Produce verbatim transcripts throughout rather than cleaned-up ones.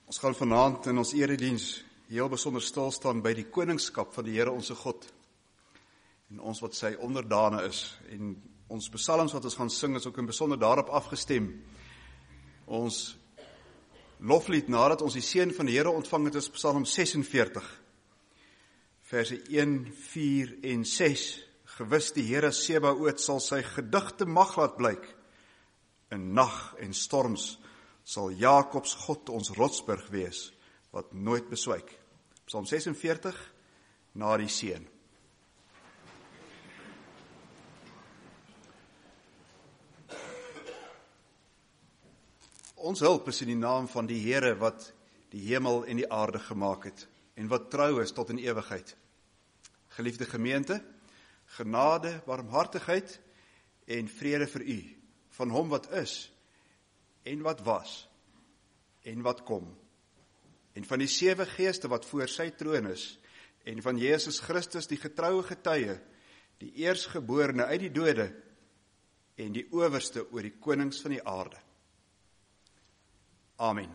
Ons gaan vanaand in ons erediens heel besonder stil staan by die koningskap van die Here onsse God. En ons wat sy onderdane is. En ons psalms wat ons gaan sing is ook in besonder daarop afgestem. Ons loflied nadat ons die seën van die Here ontvang het is Psalm ses en veertig. Verse een, vier en ses. Gewis die Here Sebaoot sal sy gedigte mag laat blyk. In nag en storms sal Jakobs God ons rotsburg wees, wat nooit beswyk. Psalm ses en veertig, na die seën. Ons hulp is in die naam van die Here wat die hemel en die aarde gemaak het, en wat trou is tot in ewigheid. Geliefde gemeente, genade, barmhartigheid en vrede vir u, van hom wat is, en wat was, en wat kom, en van die sewe geeste wat voor sy troon is, en van Jesus Christus die getroue getuie, die eerstgeborene uit die dode, en die owerste oor die konings van die aarde. Amen.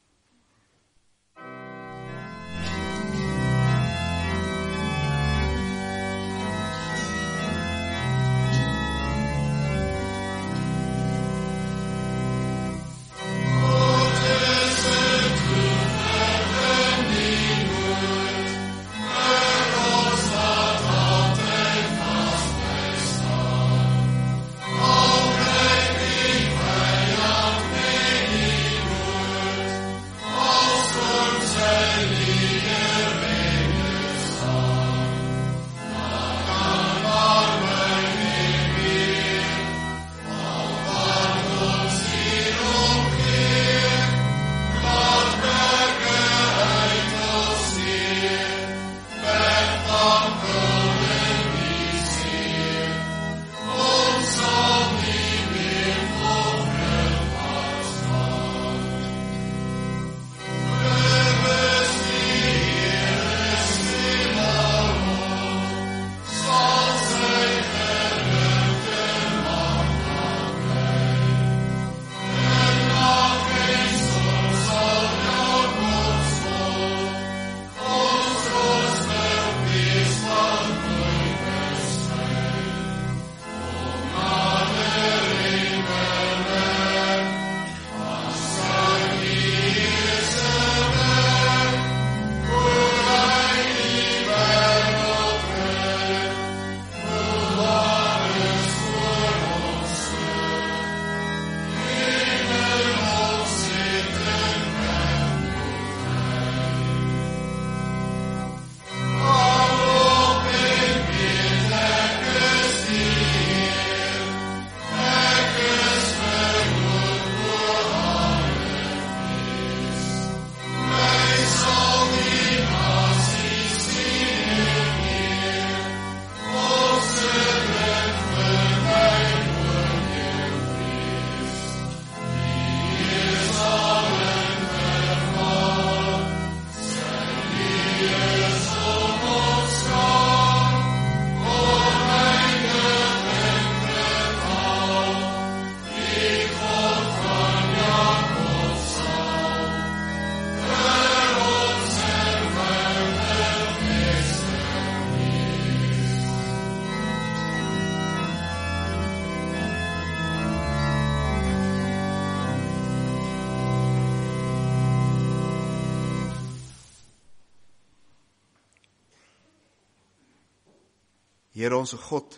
Here onze God,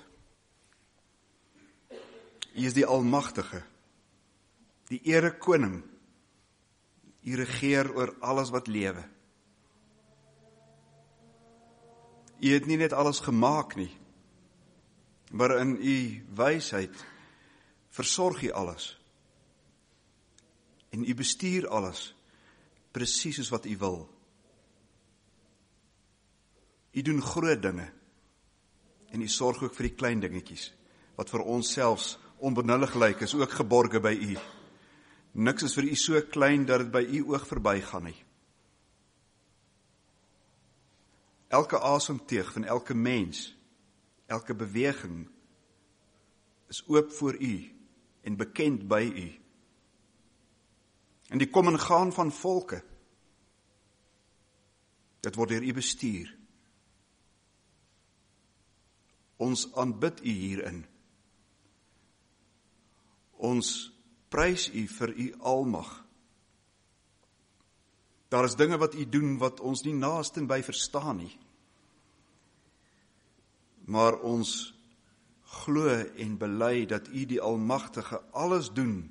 U is die Almagtige, die Ere Koning, U regeer oor alles wat lewe. U het nie net alles gemaak nie, maar in U wysheid versorg U alles. En U bestuur alles, presies soos wat U wil. U doen groot dinge, en U sorg ook vir die klein dingetjies, wat vir ons selfs onbenullig lyk, is ook geborge by U. Niks is vir U so klein, dat het by U oog verbygaan nie. Elke asemteug van elke mens, elke beweging, is oop voor U, en bekend by U. En die kom en gaan van volke, Dit word deur U bestuur. Ons aanbid U hierin. Ons prys U vir U almag. Daar is dinge wat U doen wat ons nie naastenby verstaan nie. Maar ons glo en bely dat U die Almagtige alles doen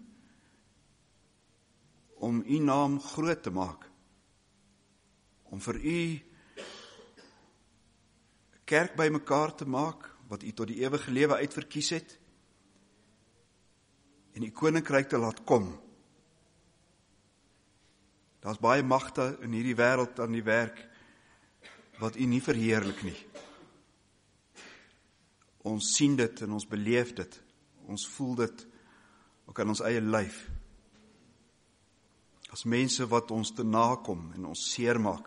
om U naam groot te maak, om vir U kerk by mekaar te maak, wat U tot die ewige lewe uitverkies het, en U koninkryk te laat kom. Daar's baie magte in hierdie wêreld aan die werk, wat U nie verheerlik nie. Ons sien dit en ons beleef dit, ons voel dit, ook aan ons eie lyf. As mense wat ons te nakom en ons seer maak,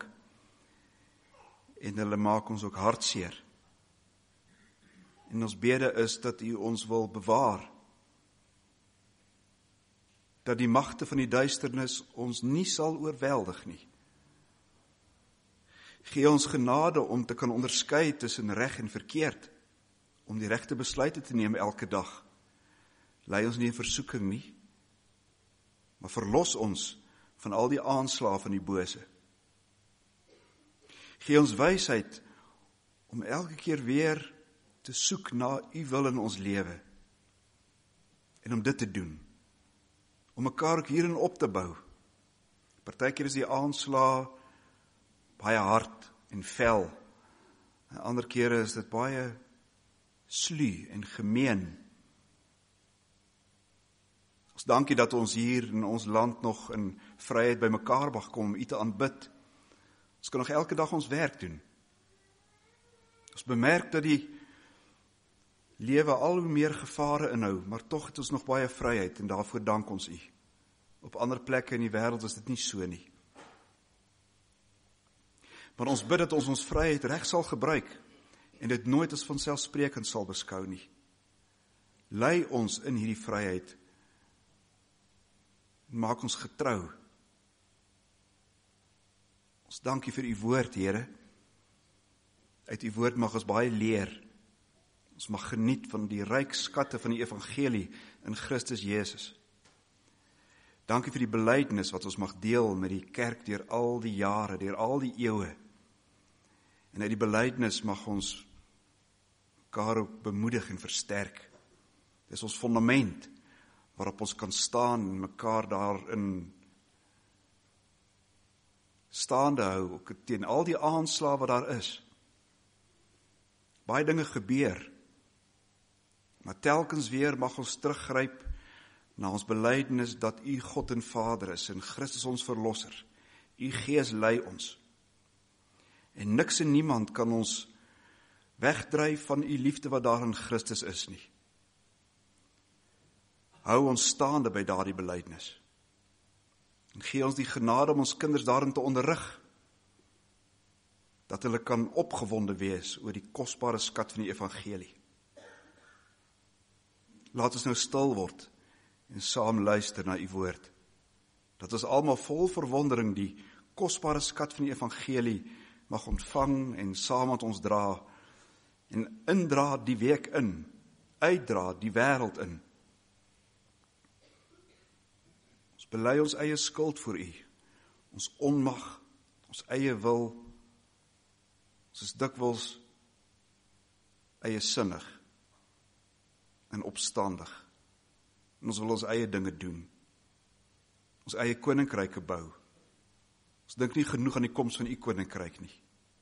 en hulle maak ons ook hartseer. En ons bede is dat U ons wil bewaar, dat die magte van die duisternis ons nie sal oorweldig nie. Gee ons genade om te kan onderskei tussen reg en verkeerd, om die regte besluite te neem elke dag. Lei ons nie in versoeking nie, maar verlos ons van al die aanslae van die bose. Gee ons wysheid om elke keer weer te soek na U wil in ons lewe, en om dit te doen, om mekaar ook hierin op te bou. Partykeer is die aanslae baie hard en fel, en ander kere is dit baie slu en gemeen. Ons dankie dat ons hier in ons land nog in vryheid by mekaar mag kom om U te aanbid. Ons kan nog elke dag ons werk doen. Ons bemerk dat die lewe al hoe meer gevare inhou, maar tog het ons nog baie vryheid en daarvoor dank ons U. Op ander plekke in die wêreld is dit nie so nie. Maar ons bid dat ons ons vryheid reg sal gebruik en dit nooit as vanselfsprekend sal beskou nie. Lei ons in hierdie vryheid en maak ons getrou. Ons dankie vir U woord, Here. Uit U woord mag ons baie leer. Ons mag geniet van die ryk skatte van die evangelie in Christus Jesus. Dankie vir die belydenis wat ons mag deel met die kerk deur al die jare, deur al die eeue. En uit die belydenis mag ons mekaar ook bemoedig en versterk. Dis ons fundament waarop ons kan staan en mekaar daarin staande hou, ook teen al die aanslae wat daar is. Baie dinge gebeur, maar telkens weer mag ons teruggryp na ons belydenis dat U God en Vader is en Christus ons verlosser. U Gees lei ons. En niks en niemand kan ons wegdryf van U liefde wat daar in Christus is nie. Hou ons staande by daardie belydenis. En gee ons die genade om ons kinders daarin te onderrig, dat hulle kan opgewonde wees oor die kosbare skat van die evangelie. Laat ons nou stil word en saam luister na U woord, dat ons almal vol verwondering die kosbare skat van die evangelie mag ontvang en saam met ons dra, en indra die week in, uitdra die wêreld in. Ons bely ons eie skuld voor U, ons onmag, ons eie wil, ons is dikwels eie sinnig en opstandig. En ons wil ons eie dinge doen, ons eie koninkryke bou. Ons dink nie genoeg aan die koms van U koninkryk nie.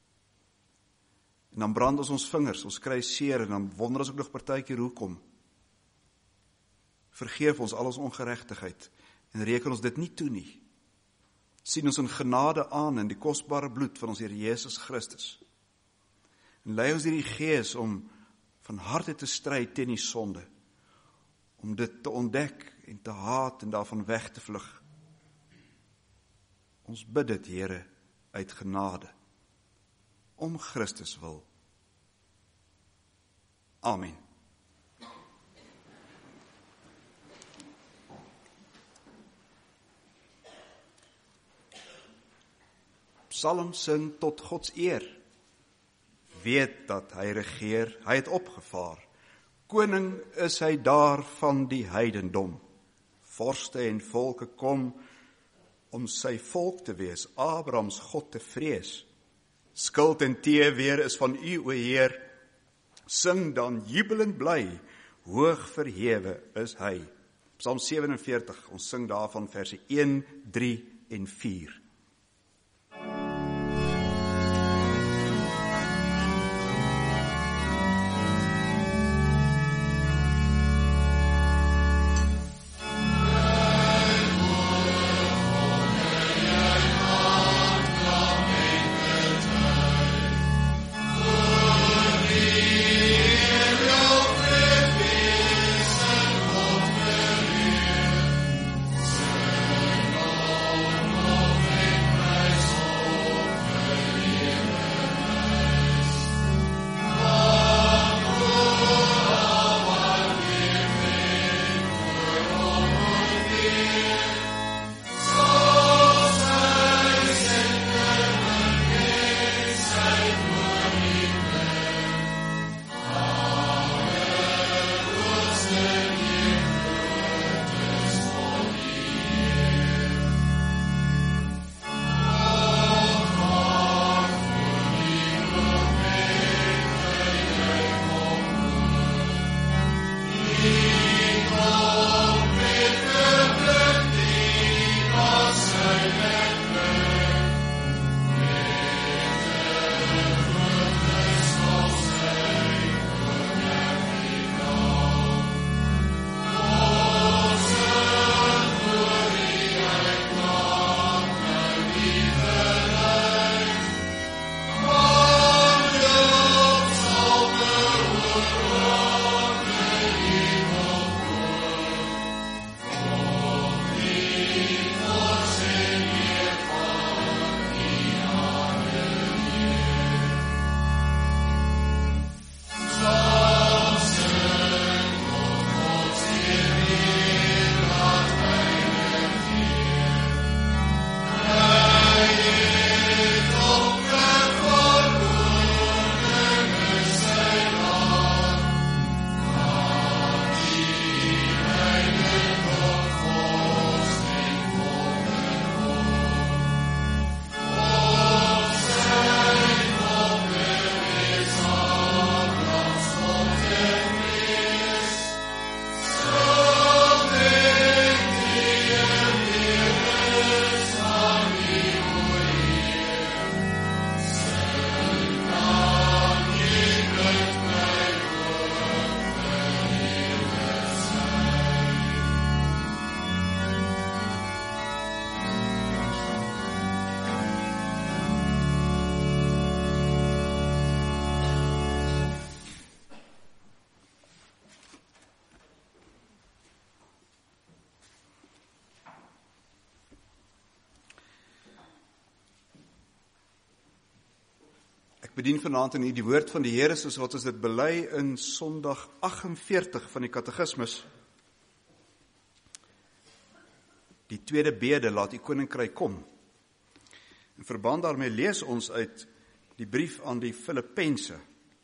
En dan brand ons ons vingers, ons kry seer, en dan wonder ons ook nog partykeer hoekom. Vergeef ons al ons ongeregtigheid, en reken ons dit nie toe nie. Sien ons in genade aan in die kosbare bloed van ons Here Jesus Christus. En lei ons deur die Gees om van harte te stry teen die sonde, om dit te ontdek en te haat en daarvan weg te vlug. Ons bid dit, Here, uit genade, om Christus wil. Amen. psalm sing tot Gods eer. Weet dat hy regeer, hy het opgevaar. Koning is hy daar van die heidendom. Vorste en volke kom om sy volk te wees, Abrahams God te vrees. Skuld en teeweer is van u, o Heer. Sing dan jubelend bly, hoog verhewe is hy. Psalm sewenenveertig, ons sing daarvan verse een, drie en vier. Bedien vanaand in die woord van die Here soos wat ons dit bely in Sondag aggenveertig van die Katekismus. Die tweede bede, laat die koninkryk kom. In verband daarmee lees ons uit die brief aan die Filippense.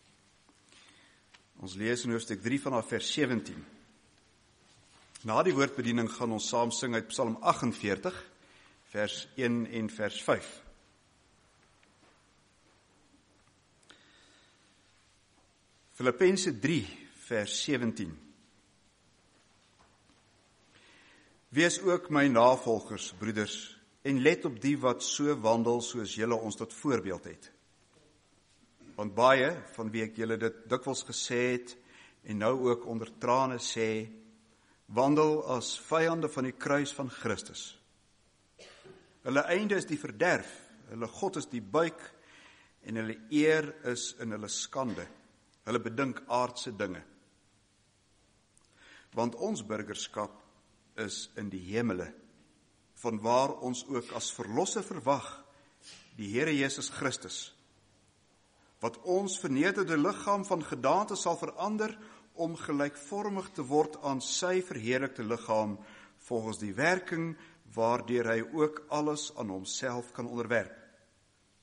Ons lees in hoofstuk drie vanaf vers sewentien. Na die woordbediening gaan ons saam sing uit Psalm aggenveertig, vers een en vers vyf. Filippense drie, vers sewentien. Wees ook my navolgers, broeders, en let op die wat so wandel soos julle ons tot voorbeeld het. Want baie, van wie ek julle dit dikwels gesê het, en nou ook onder trane sê, wandel as vyande van die kruis van Christus. Hulle einde is die verderf, hulle God is die buik, en hulle eer is in hulle skande. Hulle bedink aardse dinge. Want ons burgerskap is in die hemele, vanwaar ons ook as verlosser verwag, die Here Jesus Christus, wat ons vernederde liggaam van gedaante sal verander, om gelykvormig te word aan sy verheerlikte liggaam, volgens die werking waardeur hy ook alles aan homself kan onderwerp.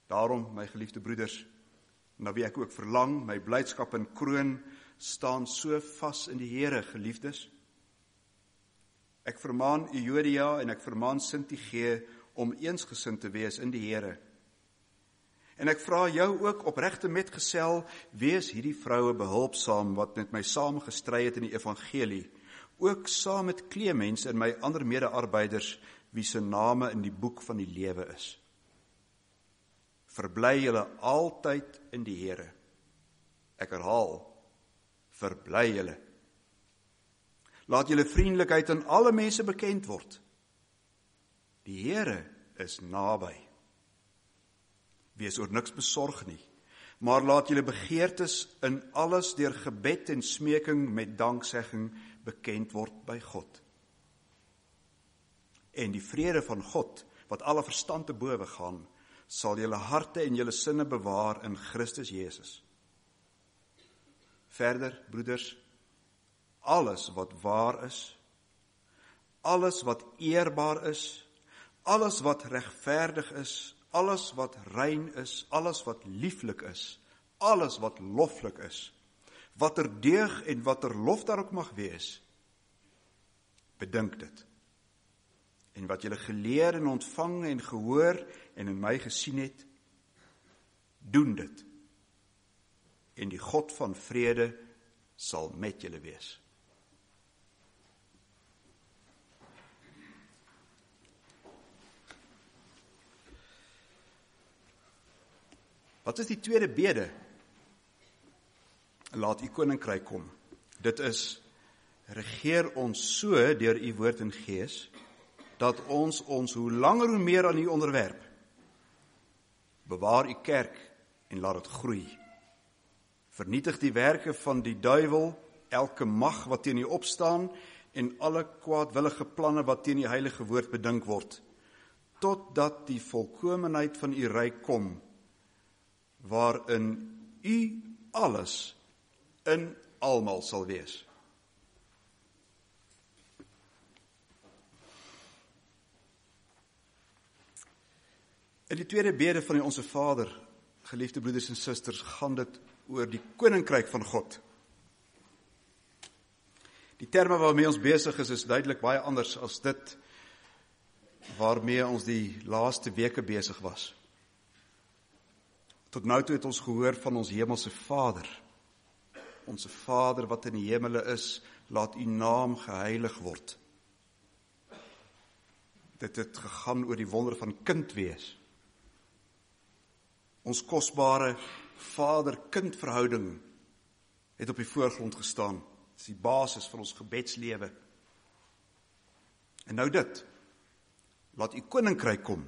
Daarom, my geliefde broeders, na wie ek ook verlang, my blydskap en kroon, staan so vas in die Here, geliefdes. Ek vermaan Euodia en ek vermaan Sintige om eensgesind te wees in die Here. En ek vra jou ook opregte metgesel, wees hierdie vroue behulpsaam wat met my saam gestry het in die evangelie, ook saam met Clemens en my ander mede-arbeiders, wie se name in die boek van die lewe is. Verbly julle altyd in die Here. Ek herhaal, verbly julle. Laat julle vriendelikheid aan alle mense bekend word. Die Here is naby. Wees oor niks besorg nie, maar laat julle begeertes in alles deur gebed en smeking met danksegging bekend word by God. En die vrede van God, wat alle verstand te bowe gaan, sal julle harte en julle sinne bewaar in Christus Jesus. Verder, broeders, alles wat waar is, alles wat eerbaar is, alles wat regverdig is, alles wat rein is, alles wat lieflik is, alles wat loflik is, wat er deug en wat er lof daar ook mag wees, bedink dit. En wat julle geleer en ontvang en gehoor en in my gesien het, doen dit. En die God van vrede sal met julle wees. Wat is die tweede bede? Laat u koninkryk kom. Dit is, regeer ons so deur u woord en gees, dat ons ons hoe langer hoe meer aan u onderwerp. Bewaar u kerk en laat het groei. Vernietig die werke van die duiwel, elke mag wat teen u opstaan, en alle kwaadwillige planne wat teen die heilige woord bedink word, totdat die volkomenheid van u ryk kom, waarin u alles in almal sal wees. In die tweede bede van die Onse Vader, geliefde broeders en susters, gaan dit oor die koninkryk van God. Die terme waarmee ons besig is, is duidelik baie anders as dit waarmee ons die laaste weke besig was. Tot nou toe het ons gehoor van ons hemelse Vader. Onse Vader wat in die hemele is, laat u naam geheilig word. Dit het gegaan oor die wonder van kind wees. Ons kosbare vader-kind verhouding het op die voorgrond gestaan. Dit is die basis van ons gebedslewe. En nou dit, laat u koninkryk kom.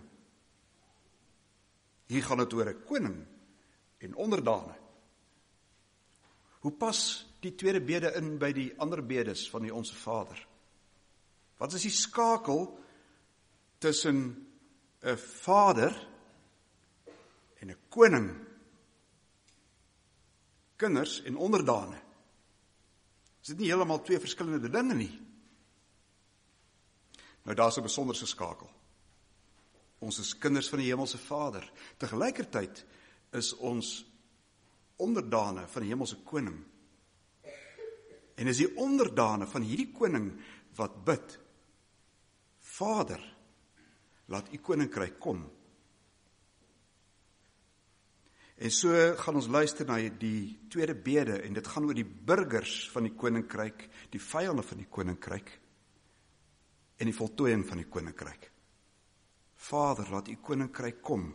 Hier gaan het oor 'n koning en onderdane. Hoe pas die tweede bede in by die ander bedes van die Onse Vader? Wat is die skakel tussen 'n vader en 'n koning? Kinders en onderdane. Is dit nie heeltemal twee verskillende dinge nie? Nou daar's 'n besonderse skakel. Ons is kinders van die hemelse Vader. Tegelykertyd is ons onderdane van die hemelse koning. En is die onderdane van hierdie koning wat bid: Vader, laat u koninkryk kom. En so gaan ons luister na die tweede bede, en dit gaan oor die burgers van die koninkryk, die vyande van die koninkryk, en die voltooiing van die koninkryk. Vader, laat u koninkryk kom.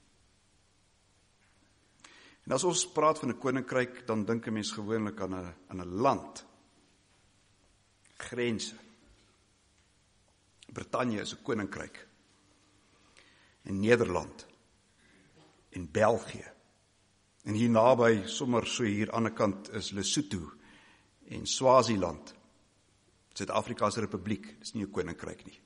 En as ons praat van 'n koninkryk, dan dink 'n mens gewoonlik aan 'n aan 'n land. Grense. Brittanje is 'n koninkryk. En Nederland. En België. En hier naby, sommer so hier aan die kant, is Lesotho en Swaziland. Suid-Afrika is 'n republiek, dis nie 'n koninkryk nie.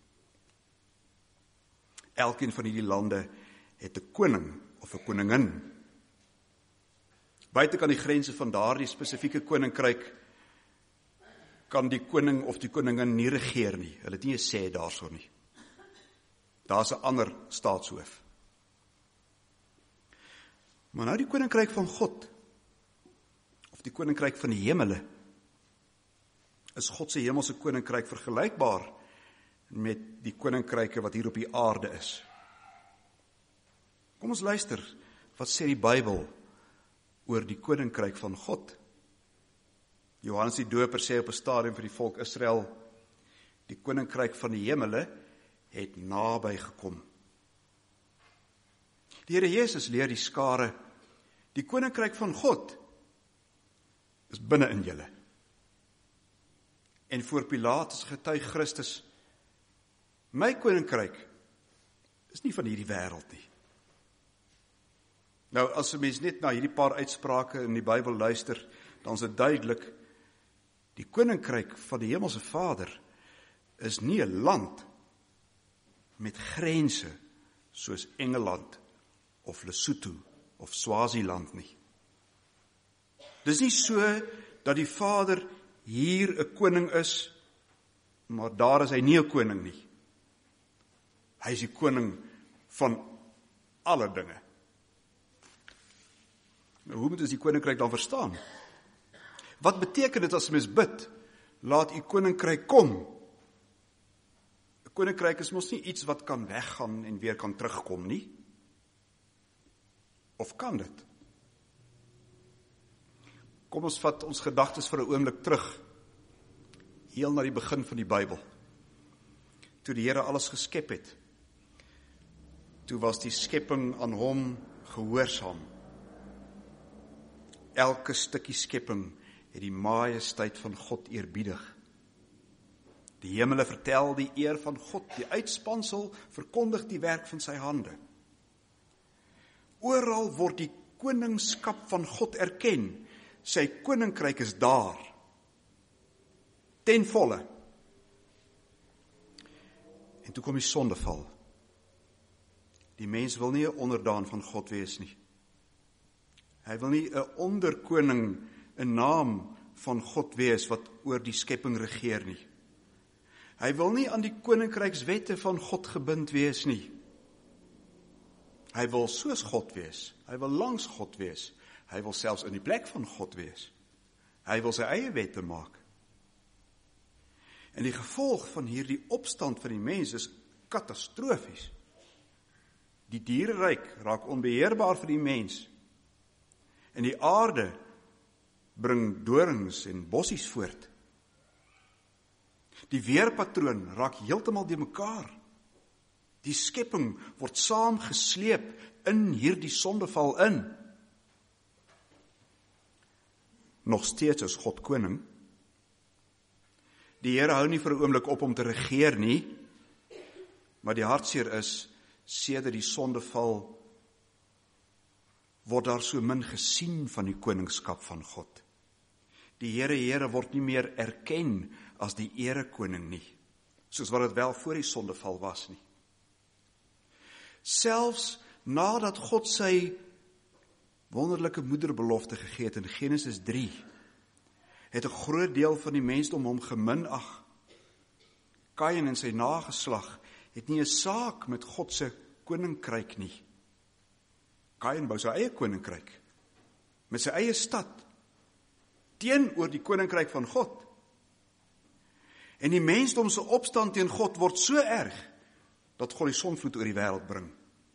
Elkeen van hierdie lande het 'n koning of 'n koningin. Buite kan die grense van daardie spesifieke koninkryk, kan die koning of die koningin nie regeer nie. Hulle het nie 'n sê daarso nie. Daar's 'n ander staatshoof. Maar nou die koninkryk van God, of die koninkryk van die hemele, is God se hemelse koninkryk vergelykbaar met die koninkryke wat hier op die aarde is. Kom ons luister, wat sê die Bybel oor die koninkryk van God? Johannes die Doper sê op 'n stadium vir die volk Israel, die koninkryk van die hemele het naby gekom. Die Here Jesus leer die skare, die koninkryk van God is binne in julle. En voor Pilatus getuig Christus, my koninkryk is nie van hierdie wêreld nie. Nou, as 'n mens net na hierdie paar uitsprake in die Bybel luister, dan is dit duidelik, die koninkryk van die hemelse Vader is nie 'n land met grense soos Engeland of Lesotho of Swaziland nie. Dis nie so dat die Vader hier 'n koning is, maar daar is hy nie 'n koning nie. Hy is die koning van alle dinge. Nou, hoe moet ons die koninkryk dan verstaan? Wat beteken dit as mens bid, laat u koninkryk kom? 'n Koninkryk is mos nie iets wat kan weggaan en weer kan terugkom nie. Of kan dit? Kom ons vat ons gedagtes vir 'n oomblik terug, heel na die begin van die Bybel. Toe die Here alles geskep het, toe was die skepping aan hom gehoorsaam. Elke stukkie skepping het die majesteit van God eerbiedig. Die hemele vertel die eer van God, die uitspansel verkondig die werk van sy hande. Oral word die koningskap van God erken, sy koninkryk is daar, ten volle. En toe kom die sondeval. Die mens wil nie 'n onderdaan van God wees nie. Hy wil nie 'n onderkoning, 'n naam van God wees wat oor die skepping regeer nie. Hy wil nie aan die koninkrykswette van God gebind wees nie. Hy wil soos God wees. Hy wil langs God wees. Hy wil selfs in die plek van God wees. Hy wil sy eie wette maak. En die gevolg van hierdie opstand van die mens is katastrofies. Die diereryk raak onbeheerbaar vir die mens. En die aarde bring dorings en bossies voort. Die weerpatroon raak heeltemal de mekaar. Die skepping word saamgesleep in hierdie sondeval in. Nog steeds is God koning. Die Here hou nie vir 'n oomblik op om te regeer nie, maar die hartseer is, sedert die sondeval word daar so min gesien van die koningskap van God. Die Here Here word nie meer erken as die erekoning nie, soos wat dit wel voor die sondeval was nie. Selfs nadat God sy wonderlike moederbelofte gegee het in Genesis drie, het 'n groot deel van die mensdom hom geminag. Kain en sy nageslag het nie 'n saak met God se koninkryk nie. Kain bou sy eie koninkryk, met sy eie stad, teenoor die koninkryk van God. En die mensdom se opstand teen God word so erg, dat God die sonvloed oor die wêreld bring.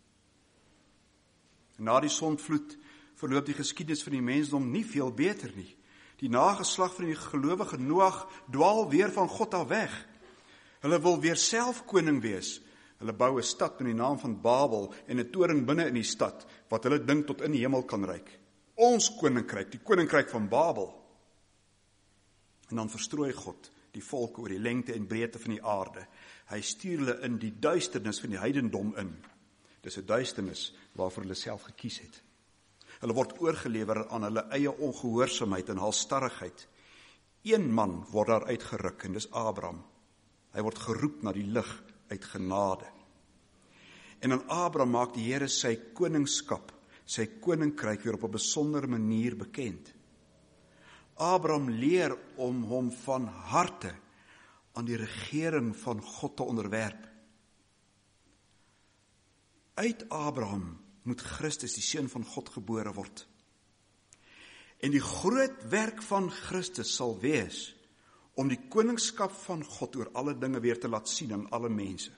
En na die sonvloed verloop die geskiedenis van die mensdom nie veel beter nie. Die nageslag van die gelowige Noag dwaal weer van God af weg. Hulle wil weer self koning wees. Hulle bou 'n stad met die naam van Babel en 'n toring binne in die stad, wat hulle dink tot in die hemel kan reik. Ons koninkryk, die koninkryk van Babel. En dan verstrooi God die volke oor die lengte en breedte van die aarde. Hy stuur hulle in die duisternis van die heidendom in. Dis 'n duisternis waarvoor hulle self gekies het. Hulle word oorgelewer aan hulle eie ongehoorsaamheid en halsstarrigheid. Een man word daar uitgeruk en dis Abraham. Hy word geroep na die lig uit genade. En aan Abraham maak die Here sy koningskap, sy koninkryk weer op 'n besondere manier bekend. Abraham leer om hom van harte aan die regering van God te onderwerp. Uit Abraham moet Christus, die Seun van God, gebore word. En die groot werk van Christus sal wees om die koningskap van God oor alle dinge weer te laat sien aan alle mense.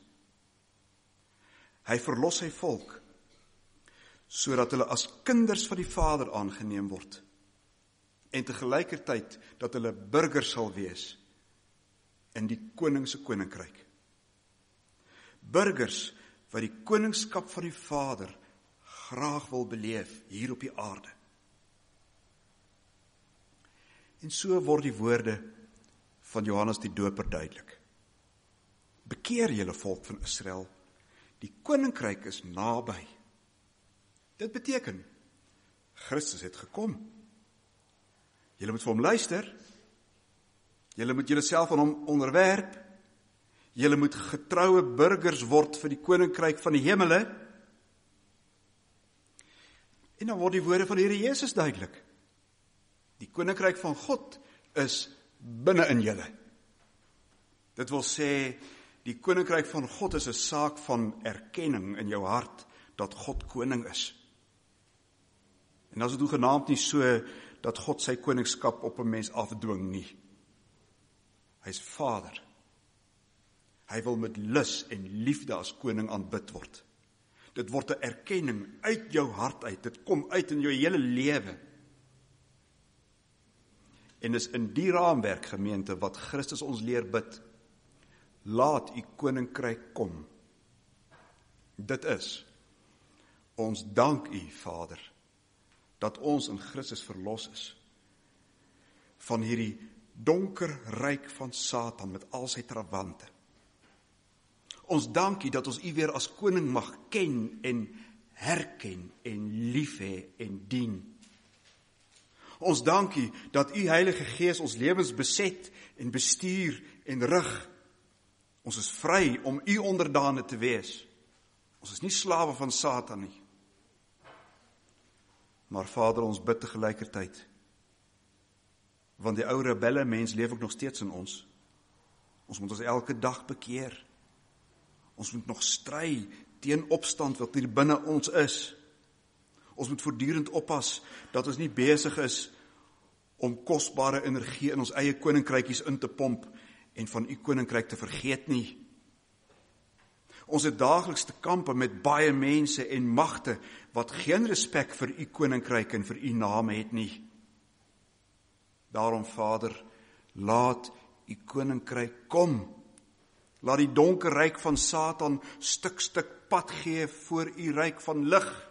Hy verlos sy volk, sodat hulle as kinders van die Vader aangeneem word, en tegelijkertijd dat hulle burgers sal wees in die koningse koninkryk. Burgers wat die koningskap van die Vader graag wil beleef hier op die aarde. En so word die woorde van Johannes die Doper duidelik. Bekeer julle volk van Israel, die koninkryk is naby. Dit beteken, Christus het gekom. Julle moet vir hom luister, julle moet julle self aan hom onderwerp, julle moet getroue burgers word vir die koninkryk van die hemele, en dan word die woorde van die Here Jesus duidelik. Die koninkryk van God is binne in julle. Dit wil sê, die koninkryk van God is 'n saak van erkenning in jou hart, dat God koning is. En dat is het hoegenaamd nie so, dat God sy koningskap op 'n mens afdwing nie. Hy is Vader. Hy wil met lus en liefde as koning aanbid word. Dit word 'n erkenning uit jou hart uit, dit kom uit in jou hele lewe. En is in die raamwerk, gemeente, wat Christus ons leer bid, laat u koninkryk kom. Dit is, ons dank u, Vader, dat ons in Christus verlos is, van hierdie donker ryk van Satan met al sy trawante. Ons dank u dat ons u weer as koning mag ken en herken en lief hê en dien. Ons dank u dat u Heilige Gees ons lewens beset en bestuur en rig. Ons is vry om u onderdane te wees. Ons is nie slawe van Satan nie. Maar Vader, ons bid tegelijkertijd, want die ou rebelle mens leef ook nog steeds in ons. Ons moet ons elke dag bekeer. Ons moet nog stry teen opstand wat hier binne ons is. Ons moet voortdurend oppas dat ons nie besig is om kosbare energie in ons eie koninkrykies in te pomp en van u koninkryk te vergeet nie. Ons het daagliks te kampe met baie mense en magte wat geen respek vir u koninkryk en vir u naam het nie. Daarom, Vader, laat u koninkryk kom. Laat die donker ryk van Satan stuk stuk pad gee voor u ryk van lig.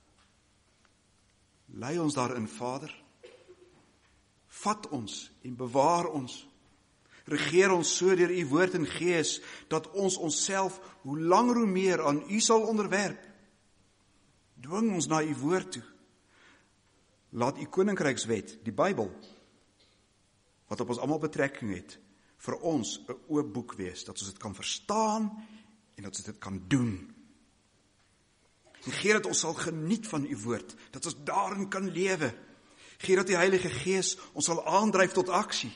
Lei ons daarin, Vader. Vat ons en bewaar ons. Regeer ons so deur u woord en gees, dat ons onsself hoe langer hoe meer aan u sal onderwerp. Dwing ons na u woord toe. Laat u koninkrykswet, die Bybel, wat op ons almal betrekking het, vir ons 'n oop boek wees, dat ons dit kan verstaan en dat ons dit kan doen. En gee dat ons sal geniet van u woord, dat ons daarin kan lewe. Gee dat die Heilige Gees ons sal aandryf tot aksie.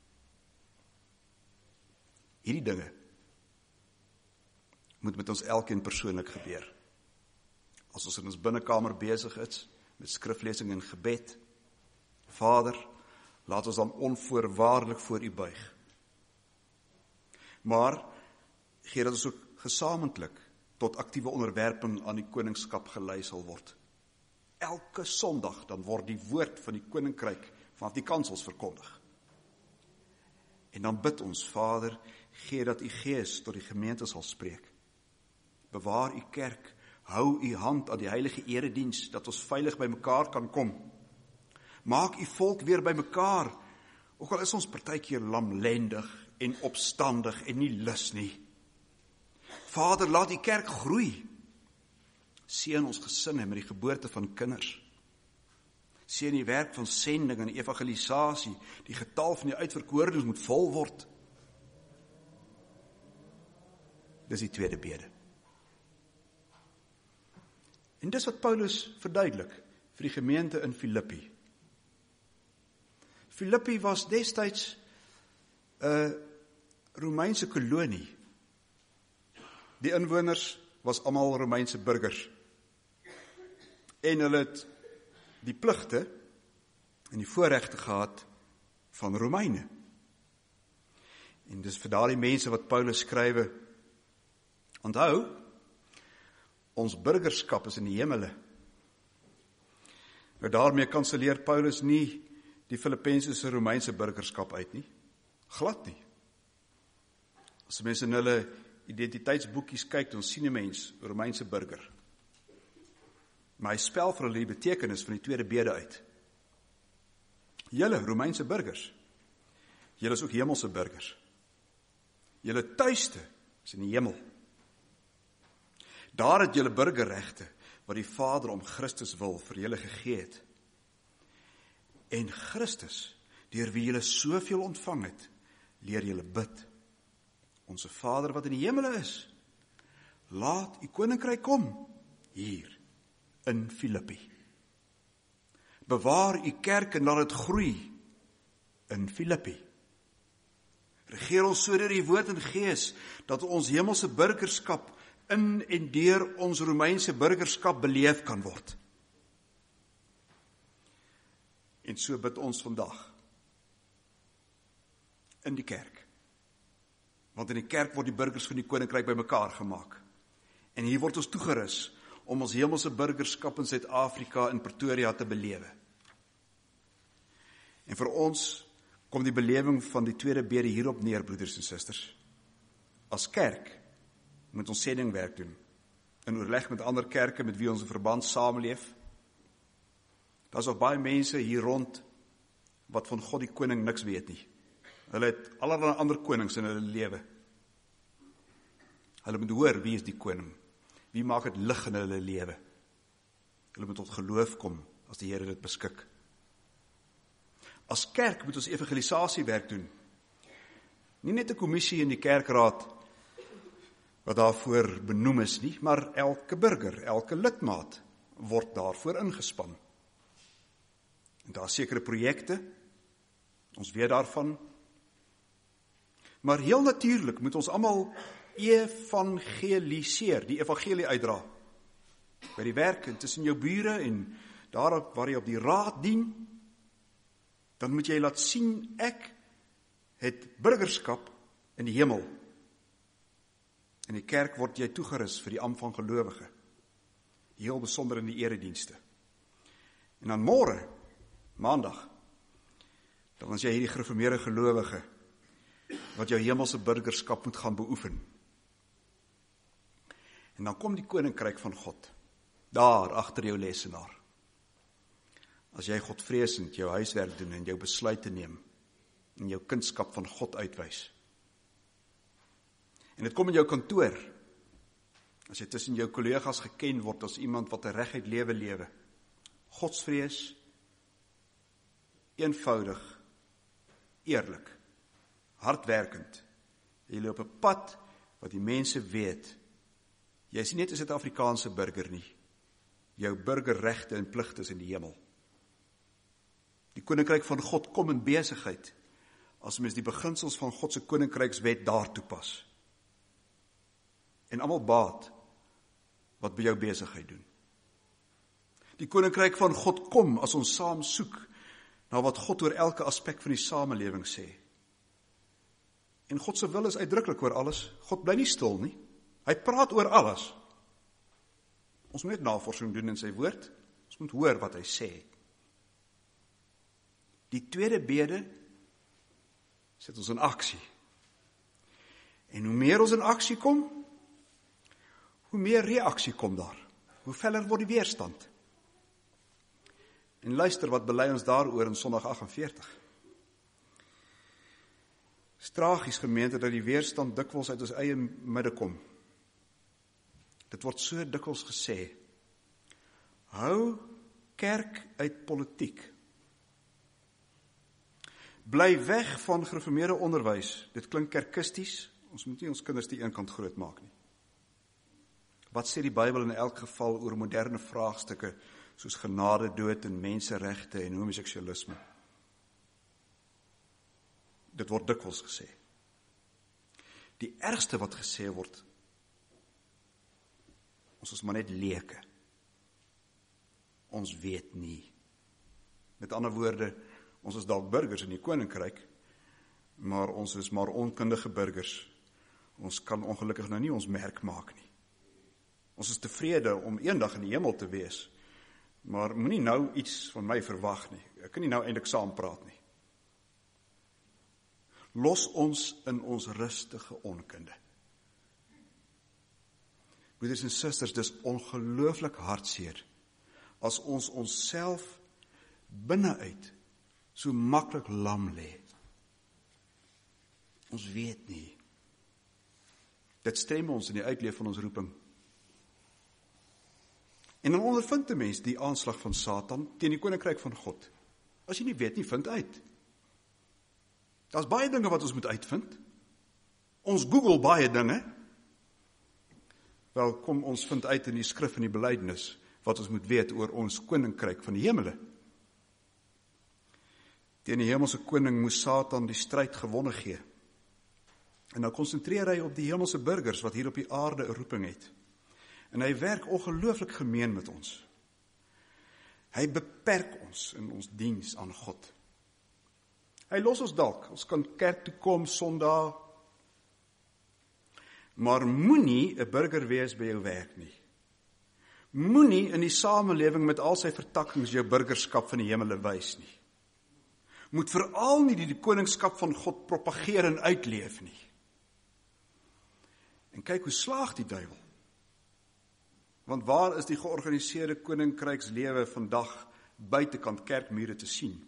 Hierdie dinge moet met ons elkeen persoonlik gebeur. As ons in ons binnekamer besig is, met skriflesing en gebed, Vader, laat ons dan onvoorwaardelik voor u buig. Maar, gee dat ons ook gesamentlik tot aktiewe onderwerping aan die koningskap gelei sal word. Elke Sondag dan word die woord van die koninkryk vanaf die kansels verkondig. En dan bid ons, Vader, gee dat u Gees tot die gemeente sal spreek. Bewaar u kerk, hou u hand aan die heilige erediens, dat ons veilig by mekaar kan kom. Maak u volk weer by mekaar, ook al is ons partykeer lamlendig en opstandig en nie lus nie. Vader, laat die kerk groei. Seën ons gesinne met die geboorte van kinders. Seën die werk van sending en evangelisasie. Die getal van die uitverkorenes moet vol word. Dis die tweede bede. En dis wat Paulus verduidelik vir die gemeente in Filippi. Filippi was destyds 'n Romeinse kolonie. Die inwoners was almal Romeinse burgers. En hulle het die pligte en die voorregte gehad van Romeine. En dis vir daardie mense wat Paulus skrywe, onthou, ons burgerskap is in die hemele. Nou daarmee kanselleer Paulus nie die Filippense Romeinse burgerskap uit nie. Glad nie. As mense in hulle identiteitsboekies kyk, dan sien 'n mens Romeinse burger. Maar hy spel vir hulle die betekenis van die tweede bede uit. Julle Romeinse burgers, julle is ook hemelse burgers. Julle tuiste is in die hemel. Daar het julle burgerregte, wat die Vader om Christus wil vir julle gegee het. En Christus, deur wie julle soveel ontvang het, leer julle bid. Onse Vader wat in die hemele is, laat u koninkryk kom, hier, in Filippi. Bewaar u kerk en laat dit groei, in Filippi. Regeer ons so deur die woord en gees, dat ons hemelse burgerskap in en deur ons Romeinse burgerskap beleef kan word. En so bid ons vandag, in die kerk. Want in die kerk word die burgers van die koninkryk bymekaar gemaak. En hier word ons toegerus om ons hemelse burgerskap in Suid-Afrika in Pretoria te belewe. En vir ons kom die belewing van die tweede bede hierop neer, broeders en susters. As kerk moet ons sendingwerk doen, in oorleg met ander kerke met wie ons in verband saamleef. Daar is ook baie mense hier rond wat van God die koning niks weet nie. Hulle het allerlei ander konings in hulle lewe. Hulle moet hoor, wie is die koning? Wie maak het lig in hulle lewe? Hulle moet tot geloof kom, as die Here dit beskik. As kerk moet ons evangelisasiewerk doen. Nie net 'n kommissie in die kerkraad, wat daarvoor benoem is nie, maar elke burger, elke lidmaat, word daarvoor ingespan. En daar is sekere projekte, ons weet daarvan, maar heel natuurlijk moet ons almal evangeliseer, die evangelie uitdra. By die werk, en tussen jou bure, en daar waar jy op die raad dien, dan moet jy laat sien, ek het burgerskap in die hemel. In die kerk word jy toegerus vir die ampt van gelowige, heel besonder in die eredienste. En dan môre, maandag, dan is jy hierdie gereformeerde gelowige, wat jou hemelse burgerskap moet gaan beoefen. En dan kom die koninkryk van God, daar agter jou lesenaar. As jy godvreesend jou huiswerk doen en jou besluite neem, en jou kindskap van God uitwys. En dit kom in jou kantoor, as jy tussen jou kollegas geken word as iemand wat 'n reguit lewe lewe, godsvrees, eenvoudig, eerlik, hardwerkend. Jy loop 'n pad wat die mense weet, jy is nie net 'n Suid-Afrikaanse burger nie, jou burgerregte en pligte is in die hemel. Die koninkryk van God kom in besigheid, as mens die beginsels van God se koninkrykswet daar toepas. En almal baat wat by jou besigheid doen. Die koninkryk van God kom as ons saam soek na wat God oor elke aspek van die samelewing sê. En God se wil is uitdruklik oor alles. God bly nie stil nie. Hy praat oor alles. Ons moet net navorsing doen in sy woord. Ons moet hoor wat hy sê. Die tweede bede sit ons in aksie. En hoe meer ons in aksie kom, hoe meer reaksie kom daar. Hoe feller word die weerstand. En luister wat bely ons daaroor in Sondag agt en veertig. Dit is tragies, gemeente, dat die weerstand dikwels uit ons eie midde kom. Dit word so dikwels gesê, hou kerk uit politiek. Bly weg van gereformeerde onderwys. Dit klink kerkisties, ons moet nie ons kinders die een kant groot maak nie. Wat sê die Bybel in elk geval oor moderne vraagstukke, soos genade, dood en menseregte en homoseksualisme? Dit word dikwels gesê. Die ergste wat gesê word, ons is maar net leuke. ons weet nie. Met ander woorde, ons is dalk burgers in die koninkryk, maar ons is maar onkundige burgers. Ons kan ongelukkig nou nie ons merk maak nie. Ons is tevrede om eendag in die hemel te wees, maar moenie nou iets van my verwag nie. Ek kan nie nou eintlik saam praat nie. Los ons in ons rustige onkunde. Broeders en susters, dis ongelooflik hartseer as ons onsself binneuit so maklik lam lê. Ons weet nie. Dit stem ons in die uitleef van ons roeping. En dan ondervind 'n mens die aanslag van Satan teen die koninkryk van God. As jy nie weet nie, vind uit. Daar's baie dinge wat ons moet uitvind. Ons Google baie dinge. Wel, kom ons vind uit in die skrif en die belydenis wat ons moet weet oor ons koninkryk van die hemele. Teen die hemelse koning moes Satan die stryd gewonne gee. En nou konsentreer hy op die hemelse burgers wat hier op die aarde 'n roeping het. En hy werk ongelooflik gemeen met ons. Hy beperk ons in ons diens aan God. Hy los ons dalk, ons kan kerk toe kom Sondag, maar moenie 'n burger wees by jou werk nie. Moenie in die samelewing met al sy vertakkings jou burgerskap van die hemele wys nie. Moet veral nie die, die koningskap van God propageer en uitleef nie. En kyk hoe slaag die duiwel. Want waar is die georganiseerde koninkrykslewe vandag buitekant kerkmure te sien?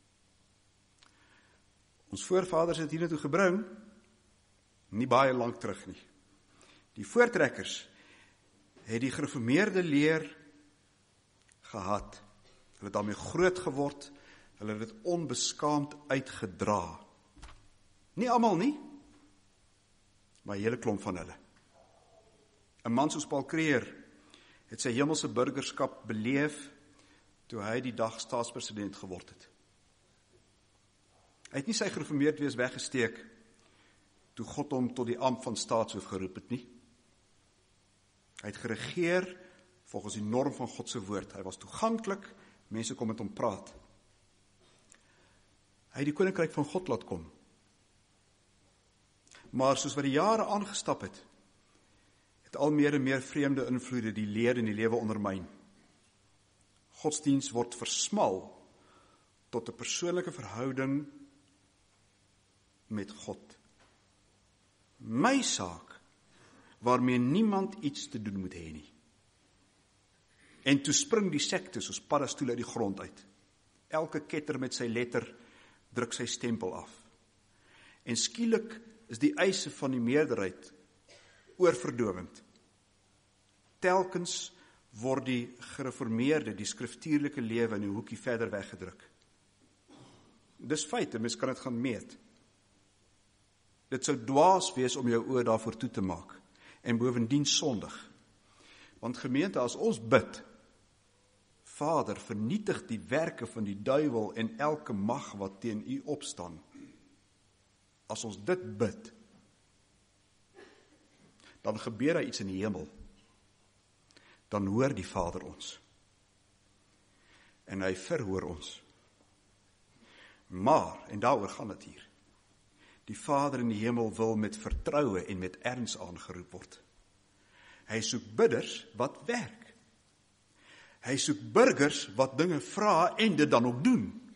Ons voorvaders het hiernatoe gebring, nie baie lank terug nie. Die voortrekkers het die gereformeerde leer gehad. Hulle het daarmee groot geword, hulle het dit onbeskaamd uitgedra. Nie almal nie, maar 'n hele klomp van hulle. 'n Man soos Paul Creer het sy hemelse burgerskap beleef toe hy die dag staatspresident geword het. Hy het nie sy gereformeerd wees weggesteek toe God hom tot die ampt van staatshoof geroep het nie. Hy het geregeer volgens die norm van God se woord. Hy was toeganklik, mense kon met hom praat. Hy het die koninkryk van God laat kom. Maar soos wat die jare aangestap het, het al meer en meer vreemde invloede die leer en die lewe ondermyn. Godsdiens word versmal tot 'n persoonlike verhouding met God. My saak, waarmee niemand iets te doen moet hê nie. En toe spring die sekte soos paddastoel uit die grond uit. Elke ketter met sy letter druk sy stempel af. En skielik is die eise van die meerderheid oorverdowend. Telkens word die gereformeerde, die skriftuurlike lewe in 'n hoekie verder weggedruk. Dis feit, 'n mens kan dit gaan meet. Dit sou dwaas wees om jou oë daarvoor toe te maak, en bovendien sondig. Want gemeente, as ons bid, Vader, vernietig die werke van die duiwel en elke mag wat teen u opstaan. As ons dit bid, dan gebeur daar iets in die hemel. Dan hoor die Vader ons. En hy verhoor ons. Maar, en daaroor gaan het hier, die Vader in die hemel wil met vertroue en met erns aangeroep word. Hy soek bidders wat werk. Hy soek burgers wat dinge vra en dit dan ook doen.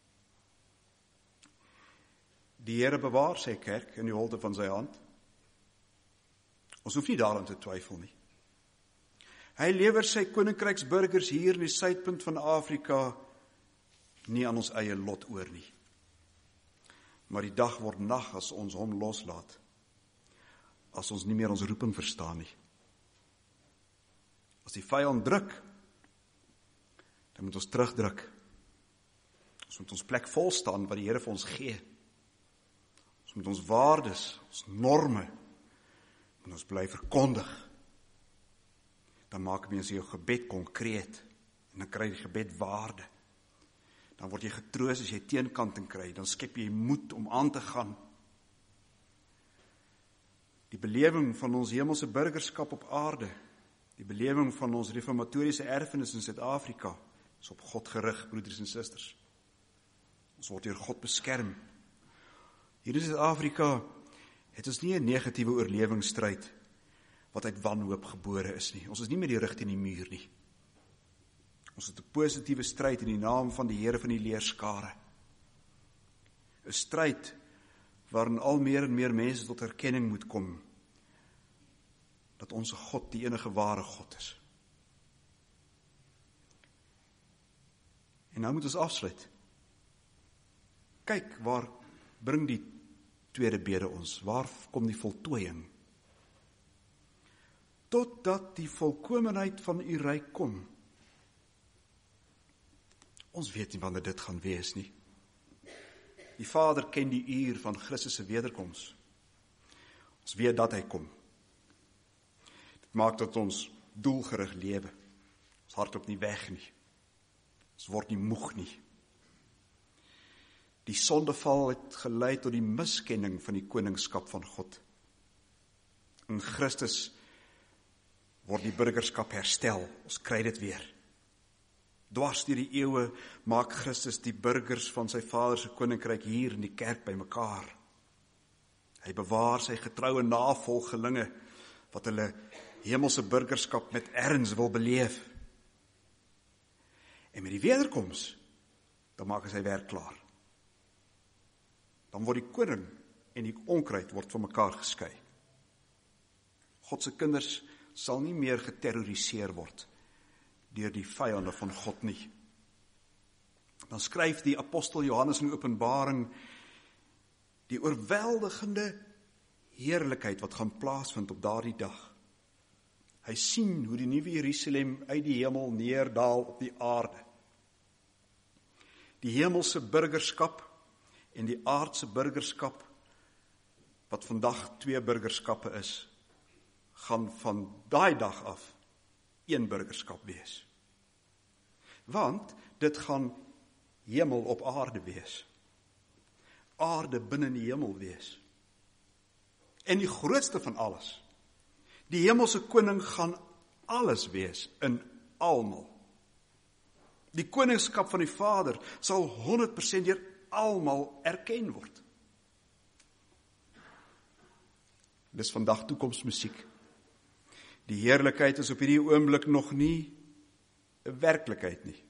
Die Here bewaar sy kerk in die holte van sy hand. Ons hoef nie daaraan te twyfel nie. Hy lewer sy koninkryksburgers hier in die suidpunt van Afrika nie aan ons eie lot oor nie. Maar die dag word nag as ons hom loslaat. As ons nie meer ons roeping verstaan nie. As die vyand druk, dan moet ons terugdruk. Ons moet ons plek vol staan wat die Here vir ons gee. Ons moet ons waardes, ons norme, moet ons bly verkondig. Dan maak mens jou gebed konkreet, en dan kry die gebed waarde. Dan word jy getroos as jy teenkanting kry, dan skep jy moed om aan te gaan. Die belewing van ons hemelse burgerskap op aarde, die belewing van ons reformatoriese erfenis in Suid-Afrika, Ons is op God gerig, broeders en susters. Ons word deur God beskerm. Hier in Suid-Afrika het ons nie 'n negatiewe oorlewingsstryd wat uit wanhoop gebore is nie. Ons is nie met die rug teen die muur nie. Ons het 'n positiewe stryd in die naam van die Here van die leerskare. 'n Stryd waarin al meer en meer mense tot erkenning moet kom dat onze God die enige ware God is. En nou moet ons afsluit. Kyk, waar bring die tweede bede ons? Waar kom die voltooiing? Totdat die volkomenheid van u ryk kom. Ons weet nie wanneer dit gaan wees nie. Die Vader ken die uur van Christus se wederkoms. Ons weet dat hy kom. Dit maak dat ons doelgerig lewe. Ons hardloop nie weg nie. Ons word nie moeg nie. Die sondeval het gelei tot die miskenning van die koningskap van God. In Christus word die burgerskap herstel. Ons kry dit weer. Dwars deur die eeue maak Christus die burgers van sy Vader se koninkryk hier in die kerk bymekaar. Hy bewaar sy getroue navolgelinge wat hulle hemelse burgerskap met erns wil beleef. En met die wederkoms, dan maak hy sy werk klaar. Dan word die koning en die onkruid word van mekaar geskei. God se kinders sal nie meer geterroriseer word deur die vyande van God nie. Dan skryf die apostel Johannes in Openbaring die oorweldigende heerlikheid wat gaan plaasvind op daardie dag. Hy sien hoe die nuwe Jerusalem uit die hemel neerdaal op die aarde. Die hemelse burgerskap en die aardse burgerskap, wat vandag twee burgerskappe is, gaan van daai dag af een burgerskap wees. Want dit gaan hemel op aarde wees. Aarde binne in die hemel wees. En die grootste van alles, die hemelse koning gaan alles wees in almal. Die koningskap van die Vader sal honderd persent deur almal erken word. Dis vandag toekomsmusiek. Die heerlikheid is op hierdie oomblik nog nie 'n werklikheid nie.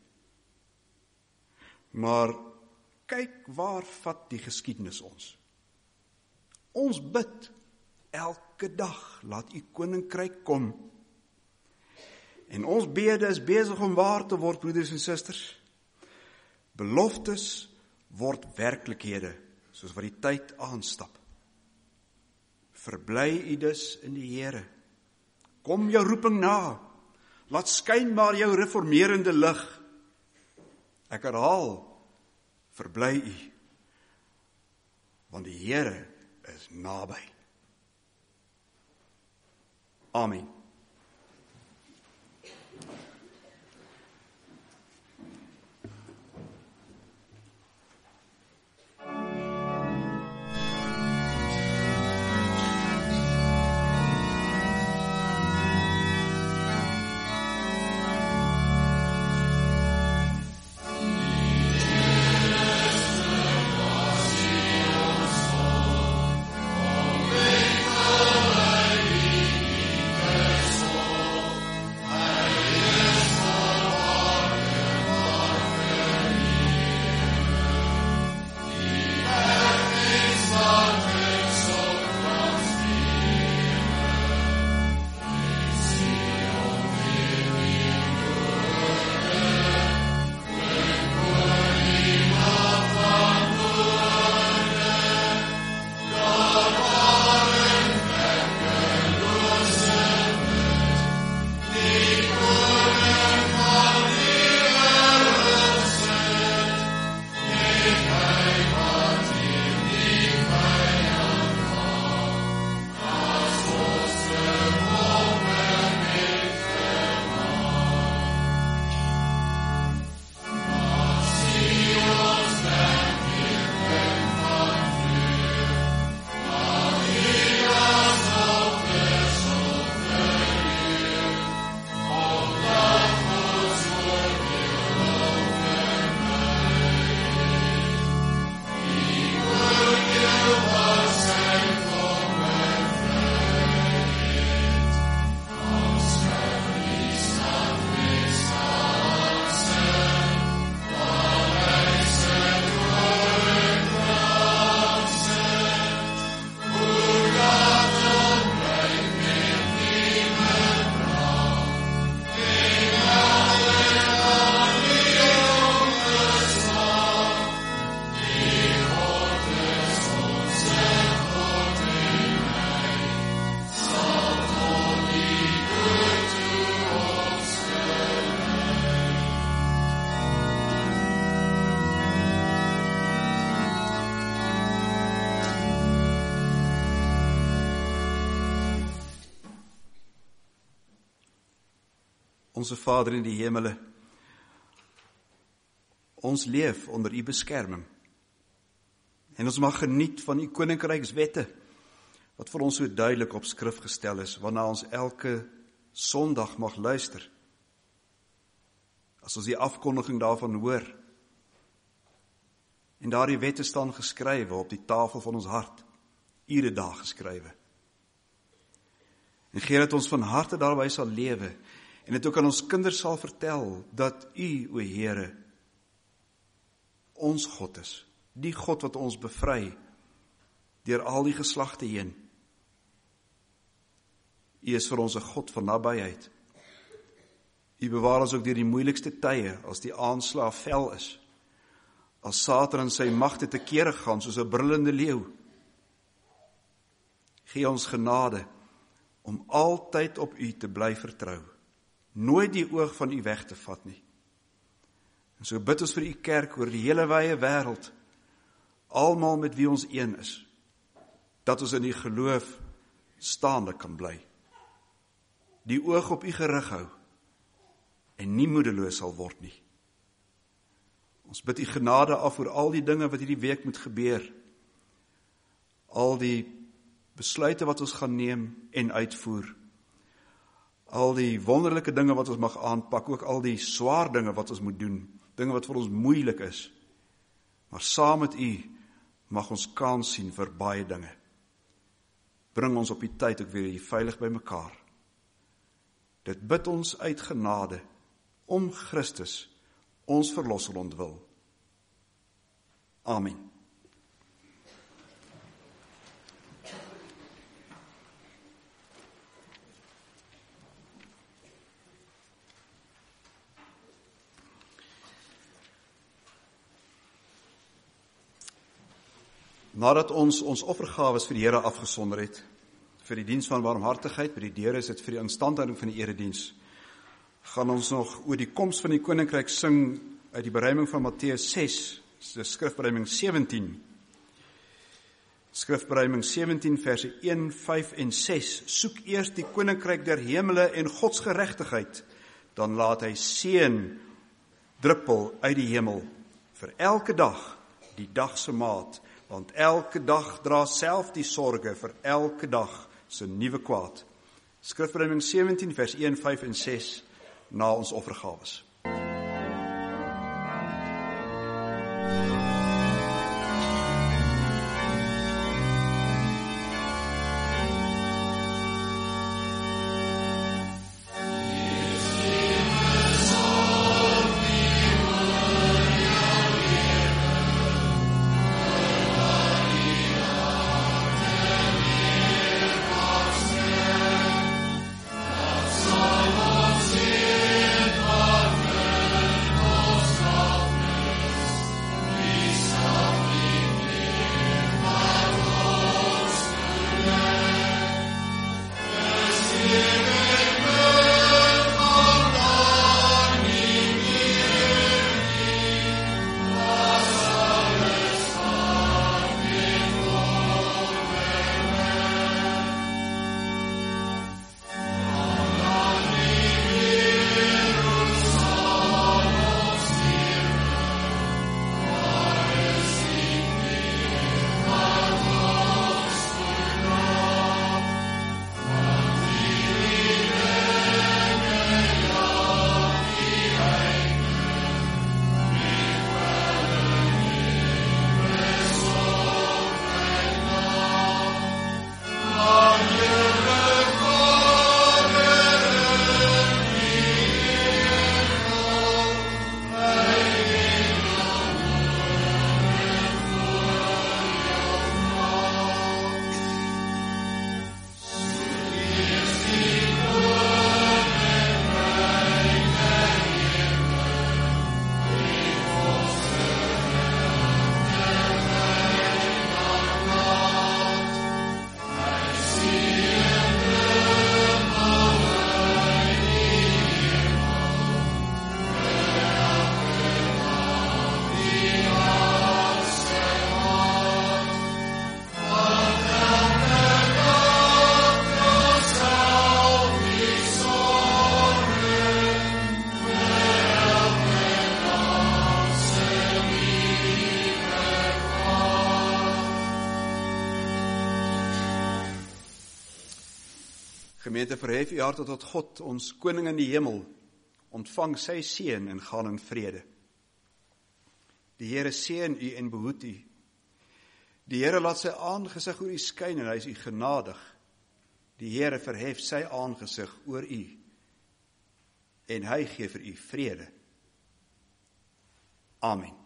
Maar kyk waar vat die geskiedenis ons. Ons bid elke dag, laat u koninkryk kom. En ons bede is besig om waar te word, broeders en susters. Beloftes word werklikhede, soos wat die tyd aanstap. Verbly u dus in die Here. Kom jou roeping na. Laat skyn maar jou reformerende lig. Ek herhaal, verbly u, want die Here is naby. Amen. Onse Vader in die hemele, ons leef onder u beskerming. En ons mag geniet van u koninkrykswette, wat vir ons so duidelik op skrif gestel is, waarna ons elke Sondag mag luister. As ons die afkondiging daarvan hoor, en daardie wette staan geskrywe op die tafel van ons hart, iedere dag geskrywe. En gee dat ons van harte daarby sal lewe, en dit ook aan ons kinders sal vertel, dat u, o Here, ons God is, die God wat ons bevry, deur al die geslagte heen. U is vir ons 'n God van nabyheid. U bewaar ons ook deur die moeilikste tye, as die aanslag fel is, as Satan en sy magte te kere gaan, soos 'n brullende leeu. Gee ons genade, om altyd op u te bly vertrou, nooit die oog van u weg te vat nie. En so bid ons vir u kerk oor die hele wye wêreld, almal met wie ons een is, dat ons in die geloof staande kan bly, die oog op u gerig hou, en nie moedeloos sal word nie. Ons bid u genade af oor al die dinge wat hierdie week moet gebeur, al die besluite wat ons gaan neem en uitvoer, al die wonderlike dinge wat ons mag aanpak, ook al die swaar dinge wat ons moet doen, dinge wat vir ons moeilik is, maar saam met u mag ons kans sien vir baie dinge. Bring ons op die tyd ook weer hier veilig by mekaar. Dit bid ons uit genade, om Christus, ons verlosser ontwil. Amen. Nadat ons ons offergawes vir die Here afgesonder het, vir die diens van barmhartigheid, by die deure is dit vir die instandhouding van die erediens, gaan ons nog oor die koms van die koninkryk sing uit die beruiming van Matteus ses, die skrifberuiming sewentien. Skrifberuiming sewentien, verse een, vyf en ses. Soek eers die koninkryk der hemele en Gods geregtigheid, dan laat hy seën druppel uit die hemel, vir elke dag die dag se maat, want elke dag dra self die sorge vir elke dag se nuwe kwaad. Skrifberuiming sewentien, vers een, vyf en ses, na ons offergawes. Love. Gemeente, verhef u harte tot God, ons koning in die hemel, ontvang sy seën en gaan in vrede. Die Here seën u en behoed u. Die Here laat sy aangesig oor u skyn en hy is u genadig. Die Here verhef sy aangesig oor u en hy gee vir u vrede. Amen.